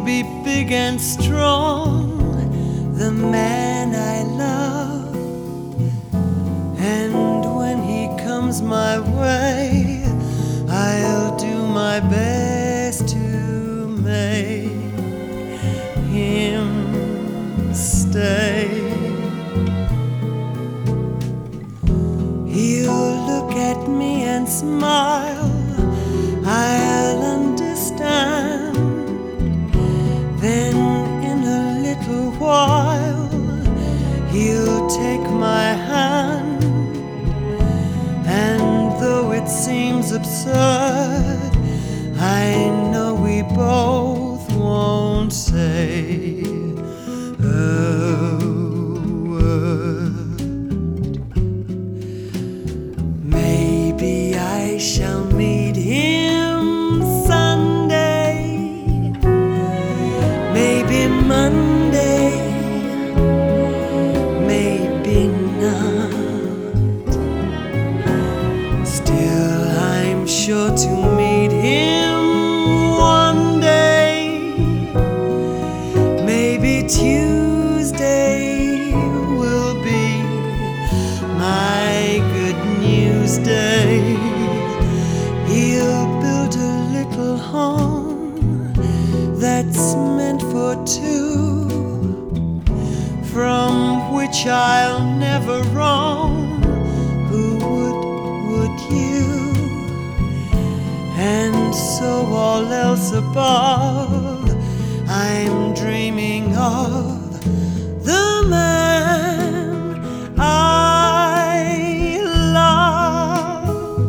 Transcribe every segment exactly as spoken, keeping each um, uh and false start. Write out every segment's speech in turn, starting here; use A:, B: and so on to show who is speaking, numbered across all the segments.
A: be big and strong, the man I love. And when he comes my way, I'll do my best to make him stay. He'll look at me and smile, I'll understand. Then in a little while he'll take my hand, and though it seems absurd, I know we both won't say a word. Maybe I shall meet him Sunday, maybe Monday, maybe not. Still, I'm sure to meet him one day. Maybe Tuesday will be my good news day. He'll build a little home that's meant for two, from which I'll never roam. Who would, would you? And so all else above, I'm dreaming of the man I love.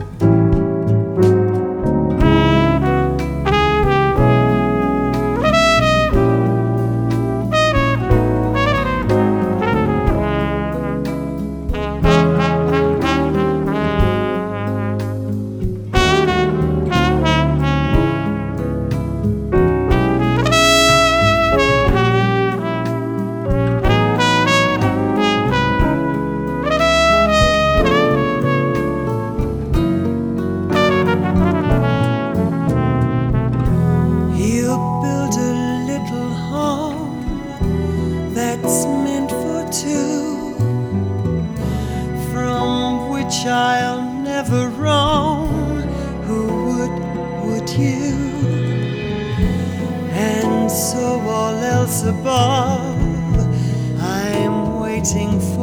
A: That's meant for two, from which I'll never roam. Who would, would you? And so all else above, I'm waiting for